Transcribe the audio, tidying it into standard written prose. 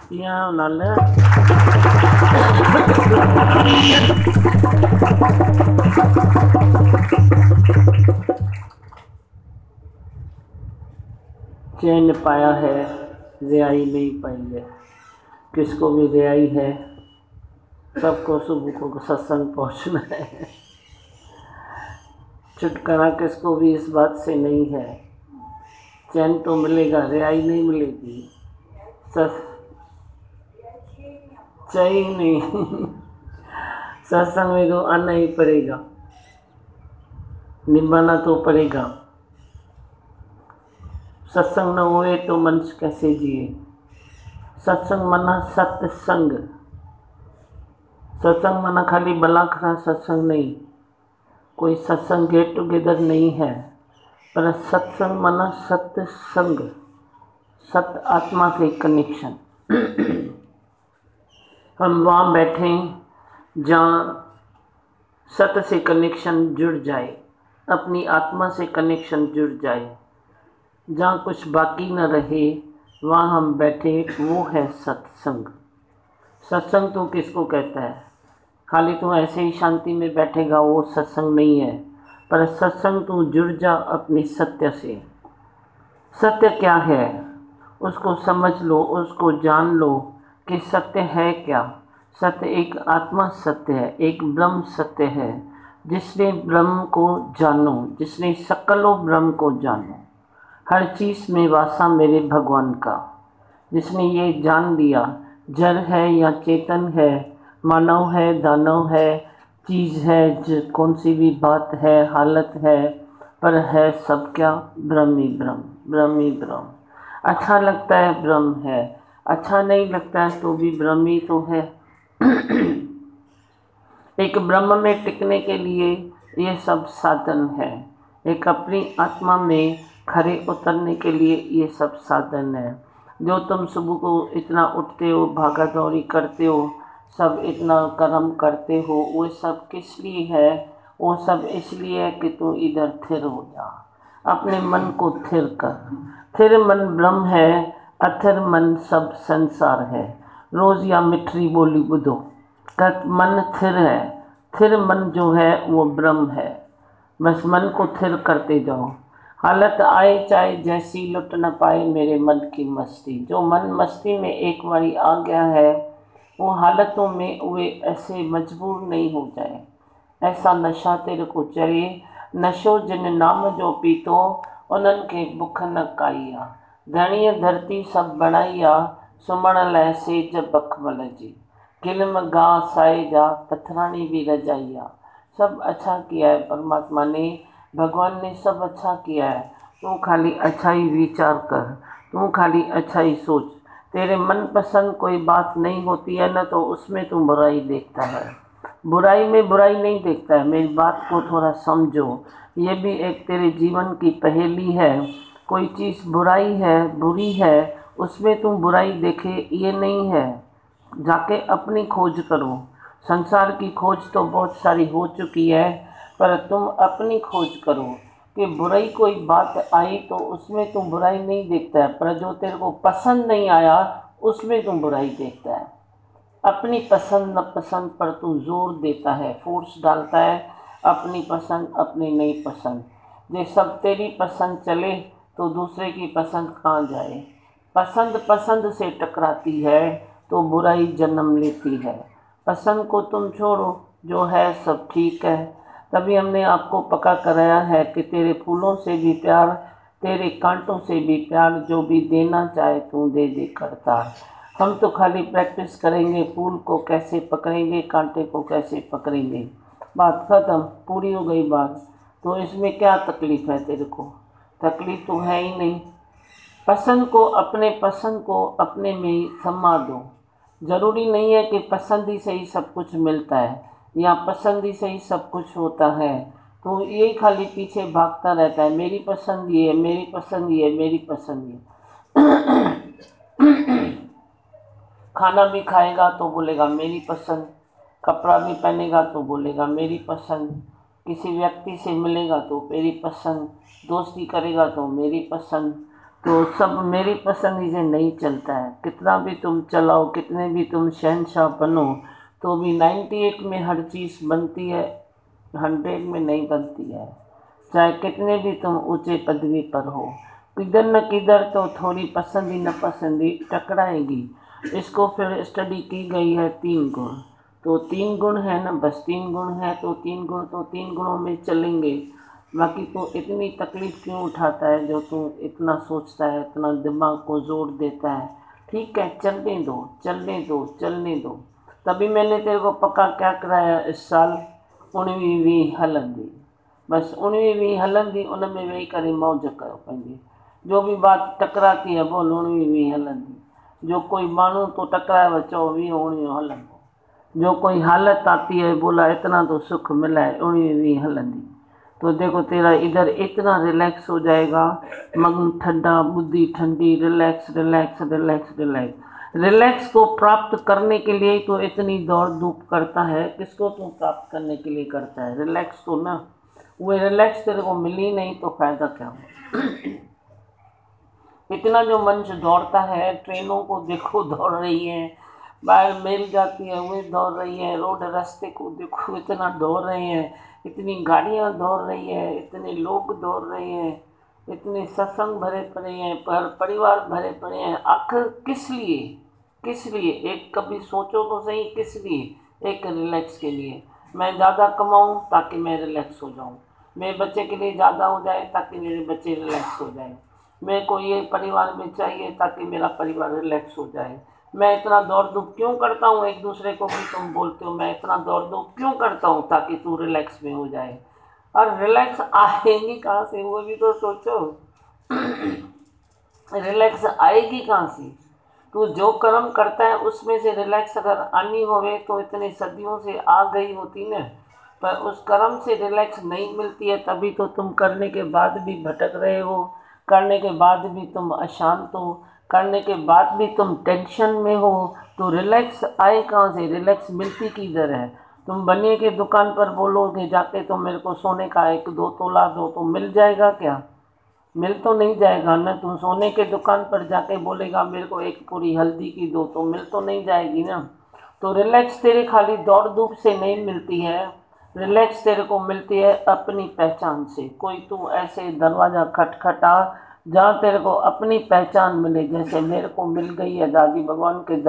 यहाँ नाले चैन पाया है रिहाई नहीं पाई है। किसको भी रिहाई है, सबको सुबह को सत्संग पहुँचना है। छुटकारा किसको भी इस बात से नहीं है। चैन तो मिलेगा, रिहाई नहीं मिलेगी। चाहिए नहीं सत्संग में तो आना ही पड़ेगा, निभाना तो पड़ेगा। सत्संग न हुए तो मनुष्य कैसे जिए। सत्संग मना सत्संग। सत्संग मना खाली बलाखरा सत्संग नहीं, कोई सत्संग गेट टुगेदर नहीं है, पर सत्संग मना सत्संग, सत आत्मा से कनेक्शन। हम वहाँ बैठे जहाँ सत से कनेक्शन जुड़ जाए, अपनी आत्मा से कनेक्शन जुड़ जाए, जहाँ कुछ बाकी न रहे वहाँ हम बैठे, वो है सत्संग। सत्संग तो किसको कहता है? खाली तू ऐसे ही शांति में बैठेगा वो सत्संग नहीं है, पर सत्संग तू जुड़ जा अपने सत्य से। सत्य क्या है उसको समझ लो, उसको जान लो कि सत्य है क्या। सत्य एक आत्मा सत्य है, एक ब्रह्म सत्य है। जिसने ब्रह्म को जानो, जिसने सकलो ब्रह्म को जानो, हर चीज़ में वासा मेरे भगवान का, जिसने ये जान लिया जड़ है या चेतन है, मानव है दानव है, चीज़ है कौन सी भी बात है, हालत है, पर है सब क्या? ब्रह्म ही ब्रह्म, ब्रह्म ही ब्रह्म। अच्छा लगता है ब्रह्म है, अच्छा नहीं लगता है तो भी ब्रह्म ही तो है। एक ब्रह्म में टिकने के लिए ये सब साधन है, एक अपनी आत्मा में खरे उतरने के लिए ये सब साधन है। जो तुम सुबह को इतना उठते हो, भागा दौड़ी करते हो, सब इतना कर्म करते हो, वो सब किस लिए है? वो सब इसलिए है कि तू इधर थिर हो जा, अपने मन को थिर कर। थिर मन ब्रह्म है, अथिर मन सब संसार है। रोज़ या मिठरी बोली बुधो का मन थिर है। थिर मन जो है वो ब्रह्म है। बस मन को थिर करते जाओ, हालत आए चाहे जैसी लुट न पाए मेरे मन की मस्ती। जो मन मस्ती में एक बारी आ गया है वो हालतों में वे ऐसे मजबूर नहीं हो जाए। ऐसा नशा तेरे को चढ़े, नशो जिन नाम जो पीतो, उन्हनि खे बुख न काइया। धणीअ धरती सब बणाइया, सुम्हण लाइ सेज बखमल जी। गिलम गाह साए जा, पथरानी भी रजाइया। सब अच्छा किया है परमात्मा ने, भगवान ने सब अच्छा किया है। तू खाली अच्छा ही विचार कर, तू खाली अच्छा ही सोच। तेरे मन पसंद कोई बात नहीं होती है ना, तो उसमें तू बुराई देखता है। बुराई में बुराई नहीं देखता है, मेरी बात को थोड़ा समझो। ये भी एक तेरे जीवन की पहेली है। कोई चीज़ बुराई है, बुरी है, उसमें तुम बुराई देखे ये नहीं है। जाके अपनी खोज करो। संसार की खोज तो बहुत सारी हो चुकी है, पर तुम अपनी खोज करो कि बुराई कोई बात आई तो उसमें तुम बुराई नहीं देखता है, पर जो तेरे को पसंद नहीं आया उसमें तुम बुराई देखता है। अपनी पसंद न पसंद पर तू जोर देता है, फोर्स डालता है, अपनी पसंद अपनी नहीं पसंद। जे सब तेरी पसंद चले तो दूसरे की पसंद कहाँ जाए। पसंद पसंद से टकराती है तो बुराई जन्म लेती है। पसंद को तुम छोड़ो, जो है सब ठीक है। तभी हमने आपको पक्का कराया है कि तेरे फूलों से भी प्यार, तेरे कांटों से भी प्यार, जो भी देना चाहे तू दे दे करता। हम तो खाली प्रैक्टिस करेंगे, फूल को कैसे पकड़ेंगे, कांटे को कैसे पकड़ेंगे। बात खत्म, पूरी हो गई बात। तो इसमें क्या तकलीफ़ है तेरे को? तकलीफ़ तो है ही नहीं। पसंद को अपने में ही समा दो। ज़रूरी नहीं है कि पसंद ही से ही सब कुछ मिलता है या पसंद ही से ही सब कुछ होता है। तो ये खाली पीछे भागता रहता है, मेरी पसंद ये है, मेरी पसंद ये है, मेरी पसंद ये। खाना भी खाएगा तो बोलेगा मेरी पसंद, कपड़ा भी पहनेगा तो बोलेगा मेरी पसंद, किसी व्यक्ति से मिलेगा तो मेरी पसंद, दोस्ती करेगा तो मेरी पसंद। تو سب میری پسندی سے نہیں چلتا ہے، کتنا بھی تم چلاؤ، کتنے بھی تم شہنشاہ بنو، تو بھی 98 میں ہر چیز بنتی ہے، 100 میں نہیں بنتی ہے، چاہے کتنے بھی تم اونچے پدوی پر ہو، کدھر نہ کدھر تو تھوڑی پسندی ناپسندی ٹکرائے گی۔ اس کو پھر اسٹڈی کی گئی ہے 3 گن، تو 3 گن ہے نا، بس 3 گن ہے تو 3 گن تو 3 گنوں میں چلیں گے۔ باقی تو اتنی تکلیف کیوں اٹھاتا ہے، جو تو اتنا سوچتا ہے، اتنا دماغ کو زور دیتا ہے؟ ٹھیک ہے، چلنے دو چلنے دو چلنے دو۔ تبھی میں نے تیرے کو پکا کیا کرایا اس سال، 19ویں ہلندی، بس 19ویں ہلندی، ان میں وہی کرے موج کرو پنجی، جو بھی بات ٹکراتی ہے بول 19ویں ہلندی، جو کوئی مانو تو ٹکرائے بچو 20 ہلندو، جو کوئی حالت آتی ہے بولا اتنا تو سکھ ملا ہے 19ویں ہلندی۔ تو دیکھو تیرا ادھر اتنا ریلیکس ہو جائے گا، من ٹھنڈا، بدھی ٹھنڈی، relax relax relax relax. Relax کو پراپت کرنے کے لیے تو اتنی دوڑ دھوپ کرتا ہے، کس کو تو پراپت کرنے کے لیے کرتا ہے ریلیکس کو نا، وہ ریلیکس تیرے کو ملی نہیں تو فائدہ کیا ہو؟ اتنا جو منش دوڑتا ہے، ٹرینوں کو دیکھو دوڑ رہی ہیں، باہر میل جاتی ہے وہ دوڑ رہی ہے، روڈ راستے کو دیکھو اتنا دوڑ رہے ہیں، اتنی گاڑیاں دوڑ رہی ہیں، اتنے لوگ دوڑ رہے ہیں، اتنے ستسنگ بھرے پڑے ہیں، پریوار بھرے پڑے ہیں، آخر کس لیے؟ کس لیے؟ ایک کبھی سوچو تو صحیح، کس لیے؟ ایک ریلیکس کے لیے، میں زیادہ کماؤں تاکہ میں ریلیکس ہو جاؤں، میرے بچے کے لیے زیادہ ہو جائے تاکہ میرے بچے ریلیکس ہو جائیں، میرے کو یہ پریوار میں چاہیے تاکہ میرا پریوار ریلیکس ہو جائے۔ میں اتنا دوڑ دھوپ کیوں کرتا ہوں؟ ایک دوسرے کو بھی تم بولتے ہو میں اتنا دوڑ دھوپ کیوں کرتا ہوں؟ تاکہ تو ریلیکس میں ہو جائے، اور ریلیکس آئے گی کہاں سے وہ بھی تو سوچو، ریلیکس آئے گی کہاں سے؟ تو جو کرم کرتا ہے اس میں سے ریلیکس اگر آنی ہوئے تو اتنے صدیوں سے آ گئی ہوتی نا، پر اس کرم سے ریلیکس نہیں ملتی ہے، تبھی تو تم کرنے کے بعد بھی بھٹک رہے ہو، کرنے کے بعد بھی تم اشانت ہو، کرنے کے بعد بھی تم ٹینشن میں ہو، تو ریلیکس آئے کہاں سے؟ ریلیکس ملتی کدھر ہے؟ تم بنیے کے دکان پر بولو کہ جا کے تم میرے کو سونے کا 1-2 تولہ دو تو مل جائے گا کیا؟ مل تو نہیں جائے گا نا۔ تم سونے کے دکان پر جا کے بولے گا میرے کو 1 پوری ہلدی کی دو تو مل تو نہیں جائے گی نا۔ تو ریلیکس تیرے خالی دوڑ دھوپ سے نہیں ملتی ہے، ریلیکس تیرے کو ملتی ہے اپنی پہچان سے۔ کوئی تو ایسے دروازہ کھٹکھٹا جہاں تیرے کو اپنی پہچان ملے، جیسے میرے کو مل گئی ہے دادی بھگوان کے